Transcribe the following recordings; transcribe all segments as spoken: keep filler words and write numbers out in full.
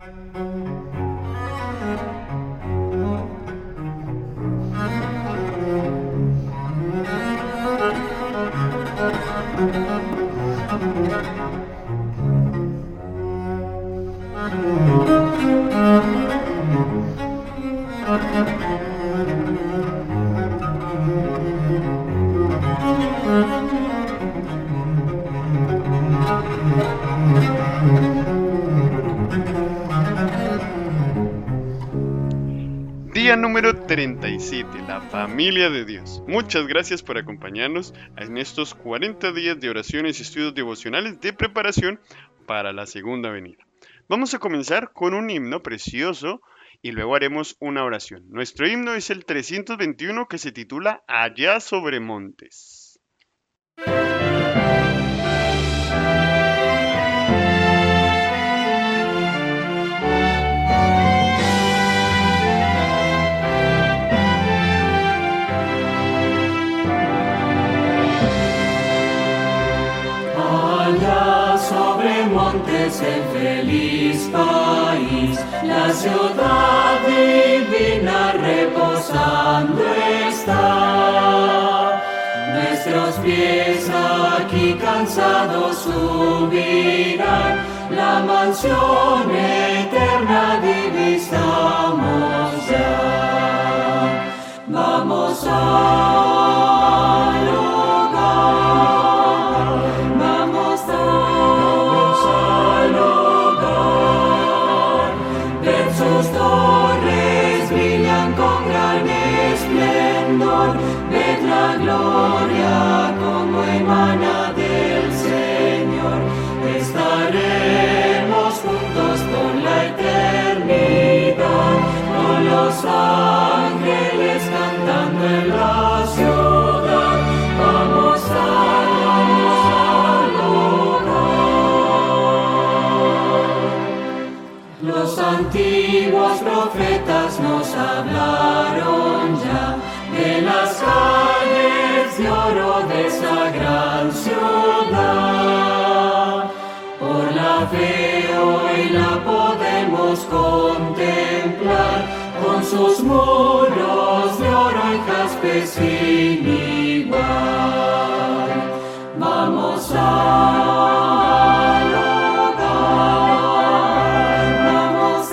Día número treinta y siete, la familia de Dios. Muchas gracias por acompañarnos en estos cuarenta días de oraciones y estudios devocionales de preparación para la segunda venida. Vamos a comenzar con un himno precioso y luego haremos una oración. Nuestro himno es el trescientos veintiuno, que se titula Allá sobre montes. Allá sobre montes el feliz país, la ciudad divina reposando está. Nuestros pies aquí cansados subirán, la mansión eterna divisamos ya. Vamos al hogar, vamos al hogar. Ven, sus torres brillan con gran esplendor, ved la gloria como emana del Señor. Estaremos juntos por la eternidad, con los ángeles cantando en la ciudad. Vamos al hogar. Los antiguos profetas nos hablaron ya de las calles de oro de esa gran ciudad. Por la fe hoy la podemos contemplar, con sus muros de oro y jaspe sin igual. Vamos al hogar, vamos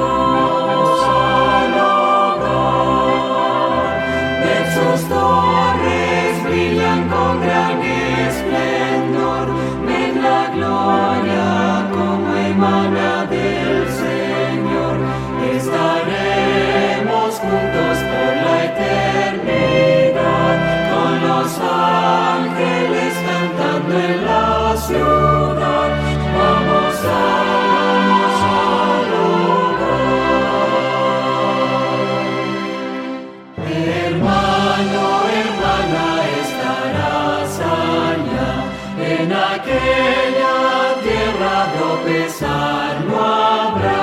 al hogar. De sus torres brillan con gran esplendor, ved la gloria como emana del Señor. Estaremos juntos por la eternidad, con los ángeles cantando en la ciudad. Vamos al hogar. Hermano, hermana, estarás allá, en aquella tierra tropezar no habrá.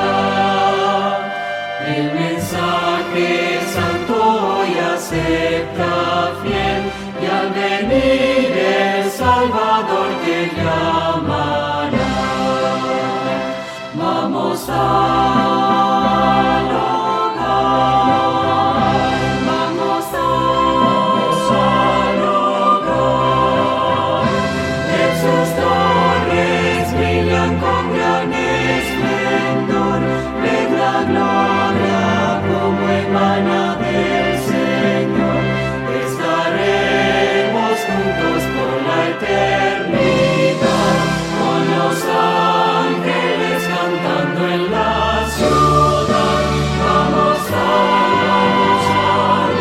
El mensaje santo hoy acepta fiel, y al venir el Salvador te llamará. Vamos al hogar, vamos al hogar. En sus torres brillan con gran esplendor, ved la gloria como emana del Señor. Estaremos juntos por la eternidad, con los ángeles cantando en la ciudad. Vamos al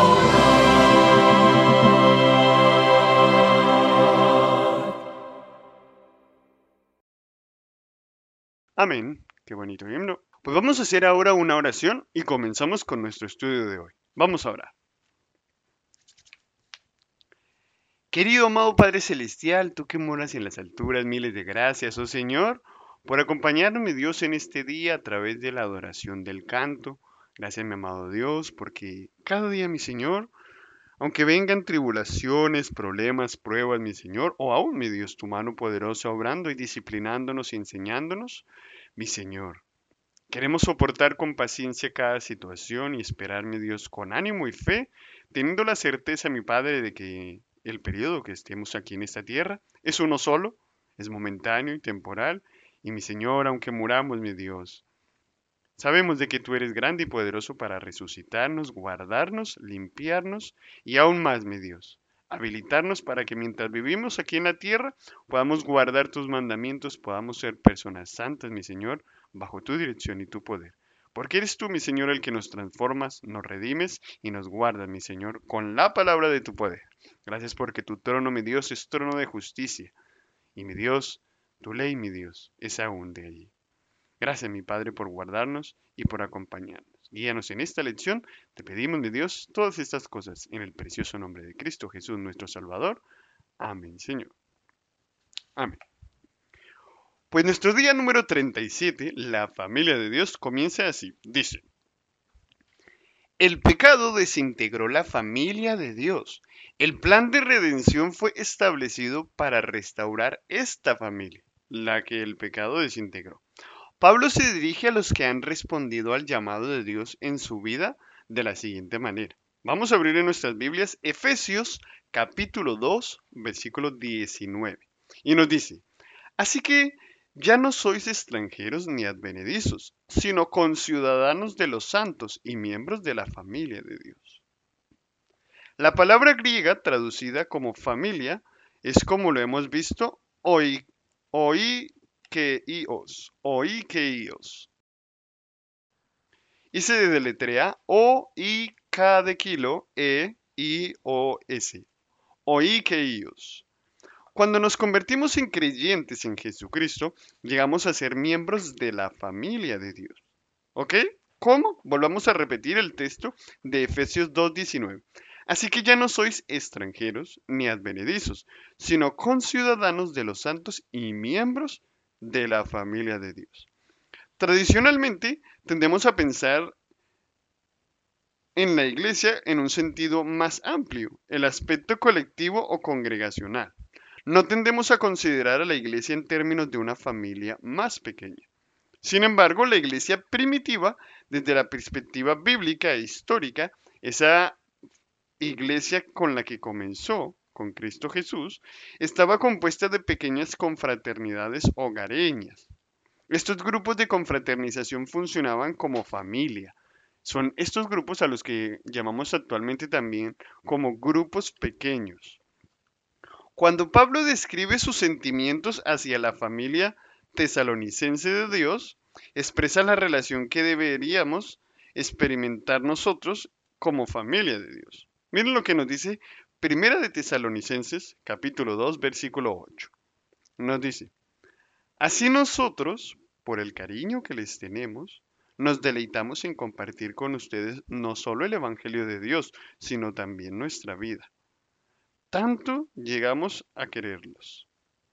hogar. Amén. Qué bonito himno. Pues vamos a hacer ahora una oración y comenzamos con nuestro estudio de hoy. Vamos a orar. Querido amado Padre Celestial, tú que moras en las alturas, miles de gracias, oh Señor, por acompañarme, Dios, en este día a través de la adoración del canto. Gracias, mi amado Dios, porque cada día, mi Señor, aunque vengan tribulaciones, problemas, pruebas, mi Señor, o aún, mi Dios, tu mano poderosa obrando y disciplinándonos y enseñándonos, mi Señor, Queremos soportar con paciencia cada situación y esperar, mi Dios, con ánimo y fe, teniendo la certeza, mi Padre, de que el periodo que estemos aquí en esta tierra es uno solo, es momentáneo y temporal, y mi Señor, aunque muramos, mi Dios, sabemos de que tú eres grande y poderoso para resucitarnos, guardarnos, limpiarnos y aún más, mi Dios, habilitarnos para que mientras vivimos aquí en la tierra podamos guardar tus mandamientos, podamos ser personas santas, mi Señor, bajo tu dirección y tu poder. Porque eres tú, mi Señor, el que nos transformas, nos redimes y nos guardas, mi Señor, con la palabra de tu poder. Gracias porque tu trono, mi Dios, es trono de justicia. Y mi Dios, tu ley, mi Dios, es aún de allí. Gracias, mi Padre, por guardarnos y por acompañarnos. Guíanos en esta lección. Te pedimos, mi Dios, todas estas cosas en el precioso nombre de Cristo Jesús, nuestro Salvador. Amén, Señor. Amén. Pues nuestro día número treinta y siete, la familia de Dios, comienza así. Dice, el pecado desintegró la familia de Dios. El plan de redención fue establecido para restaurar esta familia, la que el pecado desintegró. Pablo se dirige a los que han respondido al llamado de Dios en su vida de la siguiente manera. Vamos a abrir en nuestras Biblias Efesios capítulo dos, versículo diecinueve. Y nos dice, así que ya no sois extranjeros ni advenedizos, sino conciudadanos de los santos y miembros de la familia de Dios. La palabra griega traducida como familia es, como lo hemos visto, hoy, hoy Oikeios, oikeios. Y se deletrea O I K de kilo E I O S. Oikeios. Cuando nos convertimos en creyentes en Jesucristo, llegamos a ser miembros de la familia de Dios. ¿Ok? ¿Cómo? Volvamos a repetir el texto de Efesios dos diecinueve. Así que ya no sois extranjeros ni advenedizos, sino conciudadanos de los santos y miembros de la familia de Dios. Tradicionalmente tendemos a pensar en la iglesia en un sentido más amplio, el aspecto colectivo o congregacional. No tendemos a considerar a la iglesia en términos de una familia más pequeña. Sin embargo, la iglesia primitiva, desde la perspectiva bíblica e histórica, esa iglesia con la que comenzó, con Cristo Jesús, estaba compuesta de pequeñas confraternidades hogareñas. Estos grupos de confraternización funcionaban como familia. Son estos grupos a los que llamamos actualmente también como grupos pequeños. Cuando Pablo describe sus sentimientos hacia la familia tesalonicense de Dios, expresa la relación que deberíamos experimentar nosotros como familia de Dios. Miren lo que nos dice Primera de Tesalonicenses, capítulo dos, versículo ocho. Nos dice, así nosotros, por el cariño que les tenemos, nos deleitamos en compartir con ustedes no solo el Evangelio de Dios, sino también nuestra vida. Tanto llegamos a quererlos.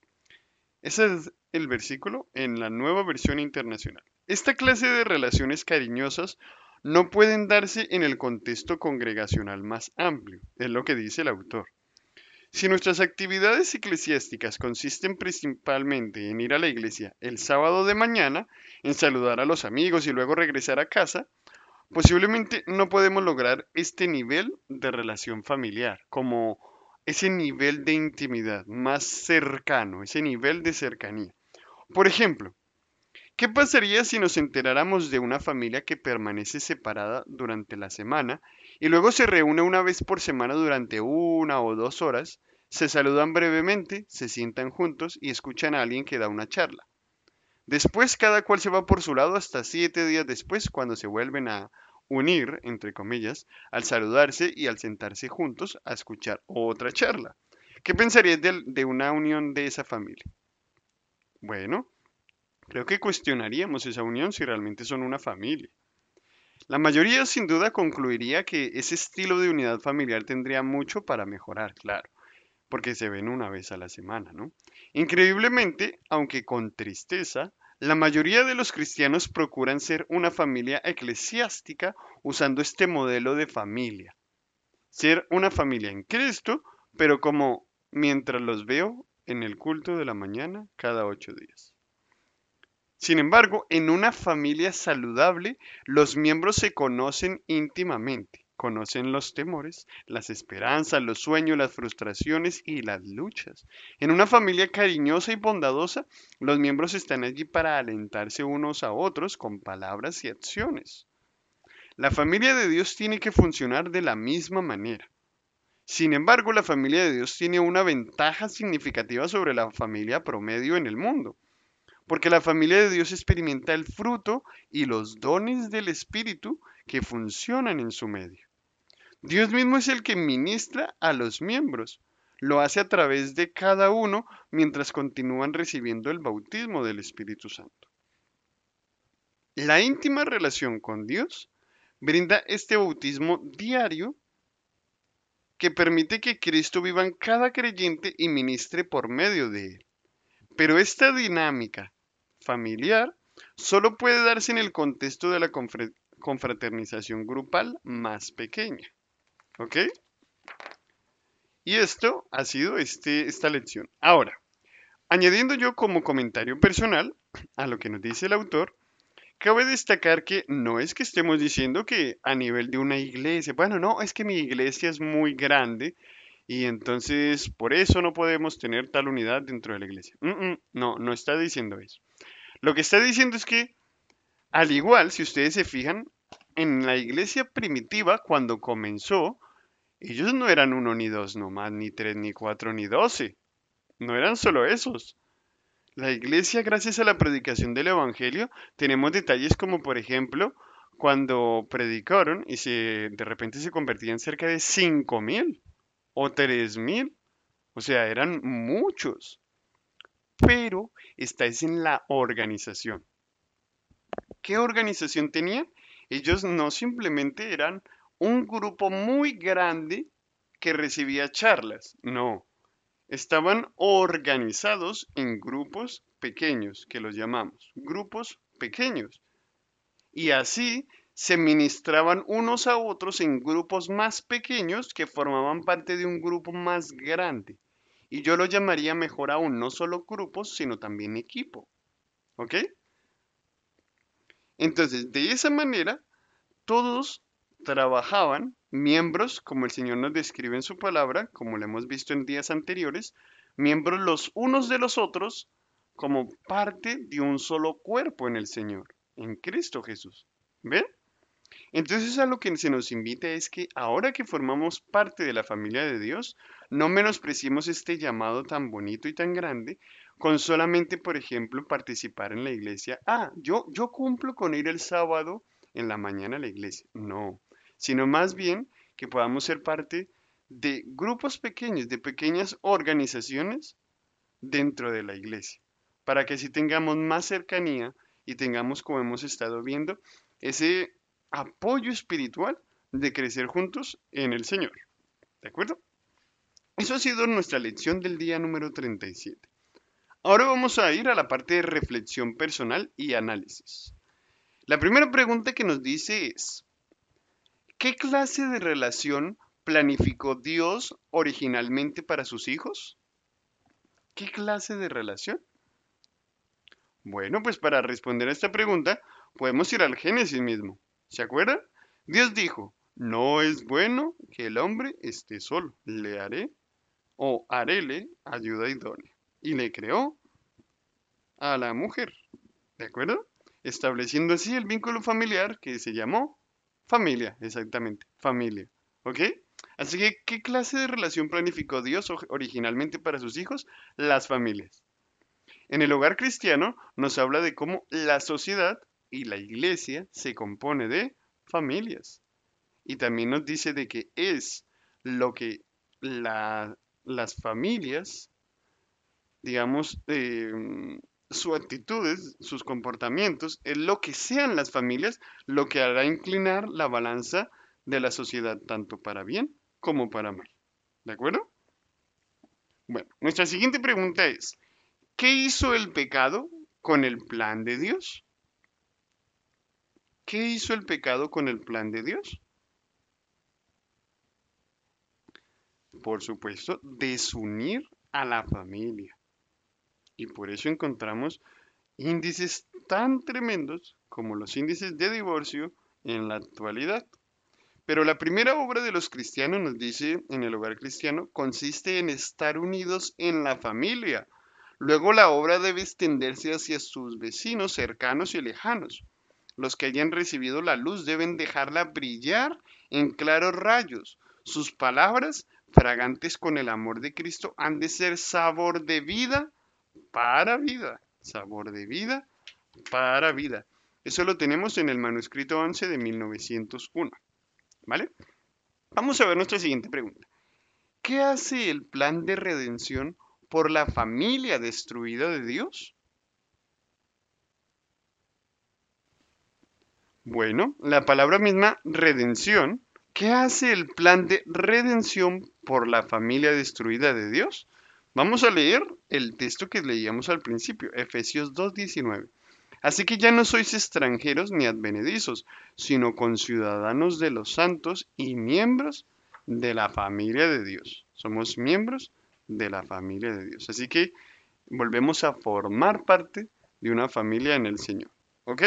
Ese es el versículo en la Nueva Versión Internacional. Esta clase de relaciones cariñosas no pueden darse en el contexto congregacional más amplio, es lo que dice el autor. Si nuestras actividades eclesiásticas consisten principalmente en ir a la iglesia el sábado de mañana, en saludar a los amigos y luego regresar a casa, posiblemente no podemos lograr este nivel de relación familiar, como ese nivel de intimidad más cercano, ese nivel de cercanía. Por ejemplo, ¿qué pasaría si nos enteráramos de una familia que permanece separada durante la semana y luego se reúne una vez por semana durante una o dos horas, se saludan brevemente, se sientan juntos y escuchan a alguien que da una charla? Después cada cual se va por su lado hasta siete días después, cuando se vuelven a unir, entre comillas, al saludarse y al sentarse juntos a escuchar otra charla. ¿Qué pensarías de, de una unión de esa familia? Bueno, creo que cuestionaríamos esa unión si realmente son una familia. La mayoría sin duda concluiría que ese estilo de unidad familiar tendría mucho para mejorar, claro, porque se ven una vez a la semana, ¿no? Increíblemente, aunque con tristeza, la mayoría de los cristianos procuran ser una familia eclesiástica usando este modelo de familia. Ser una familia en Cristo, pero como mientras los veo en el culto de la mañana cada ocho días. Sin embargo, en una familia saludable, los miembros se conocen íntimamente, conocen los temores, las esperanzas, los sueños, las frustraciones y las luchas. En una familia cariñosa y bondadosa, los miembros están allí para alentarse unos a otros con palabras y acciones. La familia de Dios tiene que funcionar de la misma manera. Sin embargo, la familia de Dios tiene una ventaja significativa sobre la familia promedio en el mundo. Porque la familia de Dios experimenta el fruto y los dones del Espíritu que funcionan en su medio. Dios mismo es el que ministra a los miembros. Lo hace a través de cada uno mientras continúan recibiendo el bautismo del Espíritu Santo. La íntima relación con Dios brinda este bautismo diario que permite que Cristo viva en cada creyente y ministre por medio de él. Pero esta dinámica familiar solo puede darse en el contexto de la confraternización grupal más pequeña. ¿Ok? Y esto ha sido este, esta lección. Ahora, añadiendo yo como comentario personal a lo que nos dice el autor, cabe destacar que no es que estemos diciendo que a nivel de una iglesia, bueno, no, es que mi iglesia es muy grande y entonces por eso no podemos tener tal unidad dentro de la iglesia. Mm, mm, no, no está diciendo eso. Lo que está diciendo es que, al igual, si ustedes se fijan, en la iglesia primitiva, cuando comenzó, ellos no eran uno ni dos nomás, ni tres, ni cuatro, ni doce. No eran solo esos. La iglesia, gracias a la predicación del Evangelio, tenemos detalles como, por ejemplo, cuando predicaron y se, de repente se convertían cerca de cinco mil o tres mil. O sea, eran muchos. Pero esta es en la organización. ¿Qué organización tenía? Ellos no simplemente eran un grupo muy grande que recibía charlas, no, estaban organizados en grupos pequeños, que los llamamos grupos pequeños. Y así se ministraban unos a otros en grupos más pequeños que formaban parte de un grupo más grande. Y yo lo llamaría mejor aún, no solo grupos, sino también equipo. ¿Ok? Entonces, de esa manera, todos trabajaban, miembros, como el Señor nos describe en su palabra, como lo hemos visto en días anteriores, miembros los unos de los otros, como parte de un solo cuerpo en el Señor, en Cristo Jesús. ¿Ven? Entonces a lo que se nos invita es que ahora que formamos parte de la familia de Dios, no menospreciemos este llamado tan bonito y tan grande con solamente, por ejemplo, participar en la iglesia. Ah, yo, yo cumplo con ir el sábado en la mañana a la iglesia. No, sino más bien que podamos ser parte de grupos pequeños, de pequeñas organizaciones dentro de la iglesia, para que así tengamos más cercanía y tengamos, como hemos estado viendo, ese apoyo espiritual de crecer juntos en el Señor. ¿De acuerdo? Eso ha sido nuestra lección del día número treinta y siete. Ahora vamos a ir a la parte de reflexión personal y análisis. La primera pregunta que nos dice es, ¿qué clase de relación planificó Dios originalmente para sus hijos? ¿Qué clase de relación? Bueno, pues para responder a esta pregunta podemos ir al Génesis mismo. ¿Se acuerdan? Dios dijo, no es bueno que el hombre esté solo. Le haré o haréle ayuda idónea. Y le creó a la mujer. ¿De acuerdo? Estableciendo así el vínculo familiar que se llamó familia, exactamente, familia. ¿Ok? Así que, ¿qué clase de relación planificó Dios originalmente para sus hijos? Las familias. En el hogar cristiano nos habla de cómo la sociedad y la iglesia se compone de familias. Y también nos dice de que es lo que la- las familias, digamos, eh, sus actitudes, sus comportamientos, es lo que sean las familias, lo que hará inclinar la balanza de la sociedad, tanto para bien como para mal. ¿De acuerdo? Bueno, nuestra siguiente pregunta es, ¿qué hizo el pecado con el plan de Dios? ¿Qué hizo el pecado con el plan de Dios? Por supuesto, desunir a la familia. Y por eso encontramos índices tan tremendos como los índices de divorcio en la actualidad. Pero la primera obra de los cristianos, nos dice en el hogar cristiano, consiste en estar unidos en la familia. Luego la obra debe extenderse hacia sus vecinos cercanos y lejanos. Los que hayan recibido la luz deben dejarla brillar en claros rayos. Sus palabras, fragantes con el amor de Cristo, han de ser sabor de vida para vida. Sabor de vida para vida. Eso lo tenemos en el manuscrito once de mil novecientos uno. ¿Vale? Vamos a ver nuestra siguiente pregunta. ¿Qué hace el plan de redención por la familia destruida de Dios? Bueno, la palabra misma redención, ¿qué hace el plan de redención por la familia destruida de Dios? Vamos a leer el texto que leíamos al principio, Efesios dos diecinueve. Así que ya no sois extranjeros ni advenedizos, sino conciudadanos de los santos y miembros de la familia de Dios. Somos miembros de la familia de Dios. Así que volvemos a formar parte de una familia en el Señor. ¿Ok?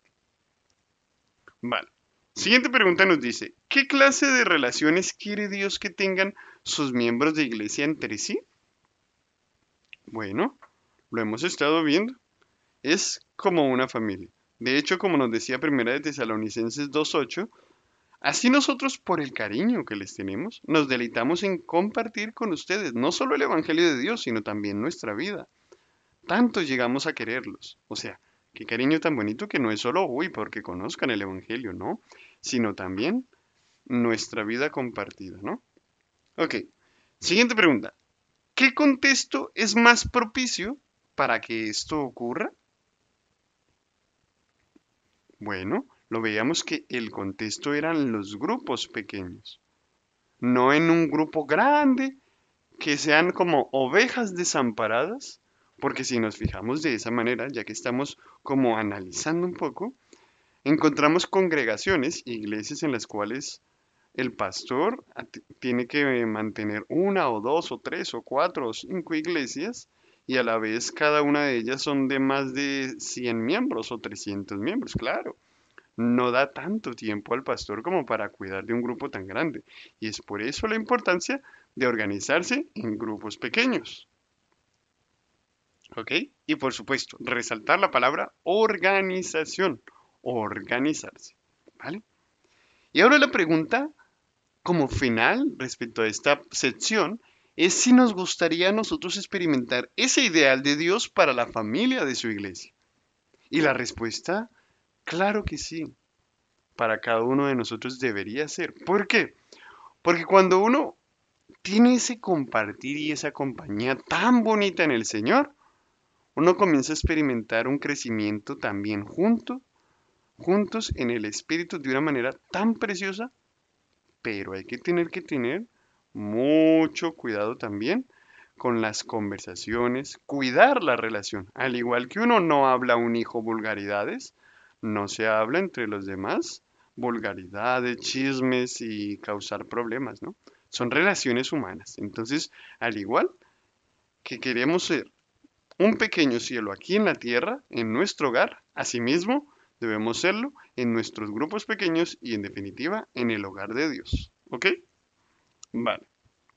Vale. Siguiente pregunta nos dice, ¿qué clase de relaciones quiere Dios que tengan sus miembros de iglesia entre sí? Bueno, lo hemos estado viendo. Es como una familia. De hecho, como nos decía Primera de Tesalonicenses dos ocho, así nosotros, por el cariño que les tenemos, nos deleitamos en compartir con ustedes no solo el Evangelio de Dios, sino también nuestra vida. Tanto llegamos a quererlos. O sea, qué cariño tan bonito que no es solo, uy, porque conozcan el Evangelio, ¿no? Sino también nuestra vida compartida, ¿no? Ok, siguiente pregunta. ¿Qué contexto es más propicio para que esto ocurra? Bueno, lo veíamos que el contexto eran los grupos pequeños, no en un grupo grande que sean como ovejas desamparadas, porque si nos fijamos de esa manera, ya que estamos como analizando un poco, encontramos congregaciones, iglesias en las cuales el pastor tiene que mantener una o dos o tres o cuatro o cinco iglesias y a la vez cada una de ellas son de más de cien miembros o trescientos miembros, claro. No da tanto tiempo al pastor como para cuidar de un grupo tan grande. Y es por eso la importancia de organizarse en grupos pequeños. ¿Ok? Y por supuesto, resaltar la palabra organización. Organizarse. ¿Vale? Y ahora la pregunta, como final respecto a esta sección, es si nos gustaría a nosotros experimentar ese ideal de Dios para la familia de su iglesia. Y la respuesta, claro que sí. Para cada uno de nosotros debería ser. ¿Por qué? Porque cuando uno tiene ese compartir y esa compañía tan bonita en el Señor, uno comienza a experimentar un crecimiento también junto, juntos en el Espíritu de una manera tan preciosa, pero hay que tener que tener mucho cuidado también con las conversaciones, cuidar la relación. Al igual que uno no habla a un hijo vulgaridades, no se habla entre los demás vulgaridades, chismes y causar problemas, ¿no? Son relaciones humanas. Entonces, al igual que queremos ser un pequeño cielo aquí en la tierra, en nuestro hogar, asimismo debemos serlo en nuestros grupos pequeños y en definitiva en el hogar de Dios. ¿Ok? Vale.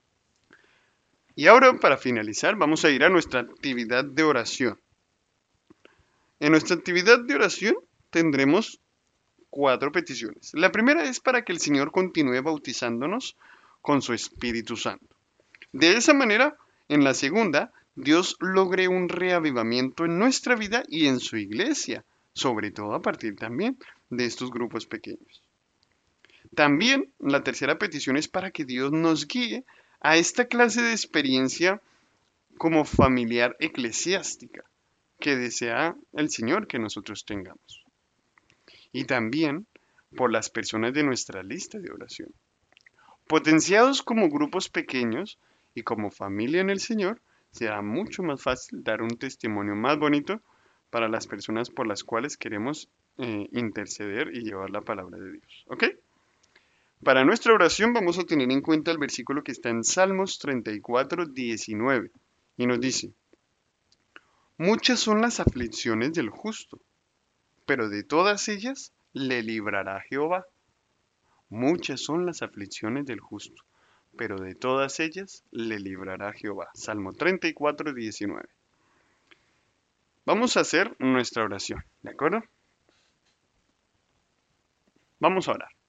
Y ahora para finalizar vamos a ir a nuestra actividad de oración. En nuestra actividad de oración tendremos cuatro peticiones. La primera es para que el Señor continúe bautizándonos con su Espíritu Santo. De esa manera, en la segunda, Dios logre un reavivamiento en nuestra vida y en su iglesia, sobre todo a partir también de estos grupos pequeños. También la tercera petición es para que Dios nos guíe a esta clase de experiencia como familiar eclesiástica que desea el Señor que nosotros tengamos. Y también por las personas de nuestra lista de oración. Potenciados como grupos pequeños y como familia en el Señor, será mucho más fácil dar un testimonio más bonito para las personas por las cuales queremos eh, interceder y llevar la palabra de Dios. ¿Ok? Para nuestra oración vamos a tener en cuenta el versículo que está en Salmos treinta y cuatro, diecinueve y nos dice, muchas son las aflicciones del justo, pero de todas ellas le librará Jehová. Muchas son las aflicciones del justo, pero de todas ellas le librará Jehová. Salmo treinta y cuatro, diecinueve. Vamos a hacer nuestra oración, ¿de acuerdo? Vamos a orar.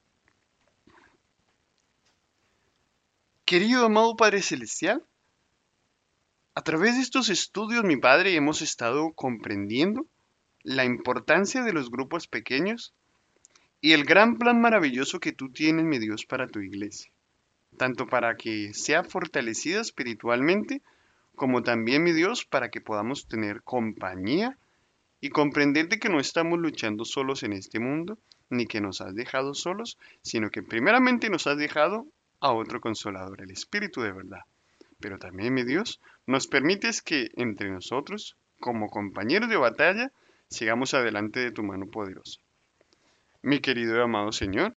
Querido amado Padre Celestial, a través de estos estudios, mi Padre, hemos estado comprendiendo la importancia de los grupos pequeños y el gran plan maravilloso que tú tienes, mi Dios, para tu iglesia, tanto para que sea fortalecida espiritualmente, como también, mi Dios, para que podamos tener compañía y comprender de que no estamos luchando solos en este mundo, ni que nos has dejado solos, sino que primeramente nos has dejado a otro consolador, el Espíritu de verdad. Pero también, mi Dios, nos permites que entre nosotros, como compañeros de batalla, sigamos adelante de tu mano poderosa. Mi querido y amado Señor,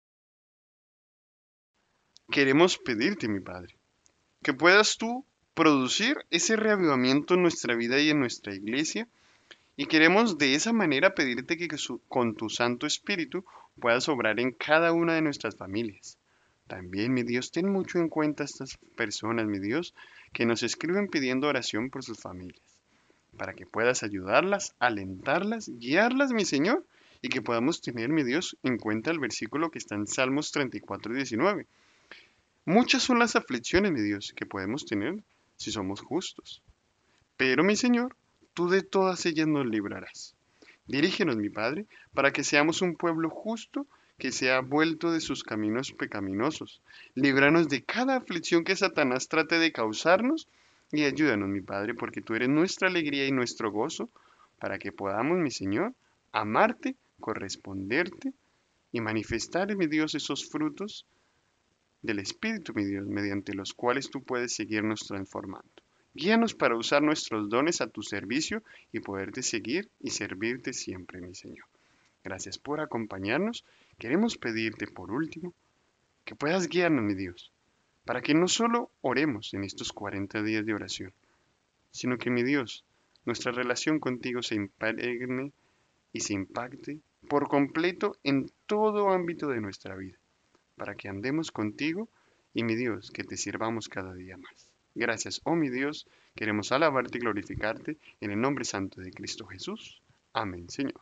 queremos pedirte, mi Padre, que puedas tú producir ese reavivamiento en nuestra vida y en nuestra iglesia, y queremos de esa manera pedirte que con tu Santo Espíritu puedas obrar en cada una de nuestras familias. También, mi Dios, ten mucho en cuenta a estas personas, mi Dios, que nos escriben pidiendo oración por sus familias, para que puedas ayudarlas, alentarlas, guiarlas, mi Señor, y que podamos tener, mi Dios, en cuenta el versículo que está en Salmos treinta y cuatro, diecinueve. Muchas son las aflicciones, mi Dios, que podemos tener si somos justos. Pero, mi Señor, tú de todas ellas nos librarás. Dirígenos, mi Padre, para que seamos un pueblo justo que se ha vuelto de sus caminos pecaminosos. Líbranos de cada aflicción que Satanás trate de causarnos y ayúdanos, mi Padre, porque tú eres nuestra alegría y nuestro gozo, para que podamos, mi Señor, amarte, corresponderte y manifestar, mi Dios, esos frutos del Espíritu, mi Dios, mediante los cuales tú puedes seguirnos transformando. Guíanos para usar nuestros dones a tu servicio y poderte seguir y servirte siempre, mi Señor. Gracias por acompañarnos. Queremos pedirte, por último, que puedas guiarnos, mi Dios, para que no solo oremos en estos cuarenta días de oración, sino que, mi Dios, nuestra relación contigo se impregne y se impacte por completo en todo ámbito de nuestra vida, para que andemos contigo y, mi Dios, que te sirvamos cada día más. Gracias, oh mi Dios, queremos alabarte y glorificarte en el nombre santo de Cristo Jesús. Amén, Señor.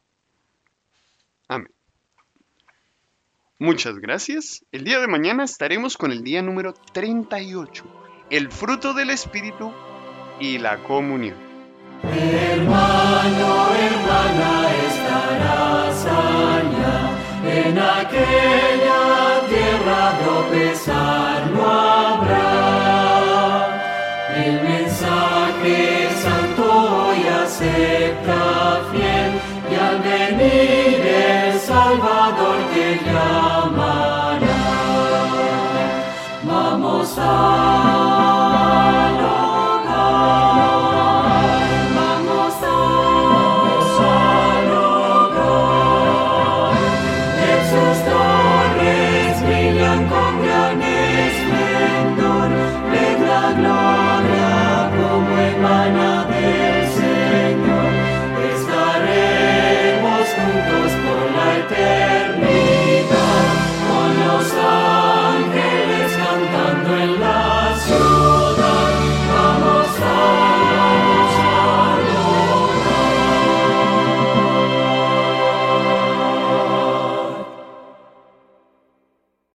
Amén. Muchas gracias. El día de mañana estaremos con el día número treinta y ocho, el fruto del Espíritu y la comunión. Hermano, hermana, estarás allá, en aquella tierra tropezar no habrá. El mensaje santo y acepta fiel, y al venir el Salvador te llama.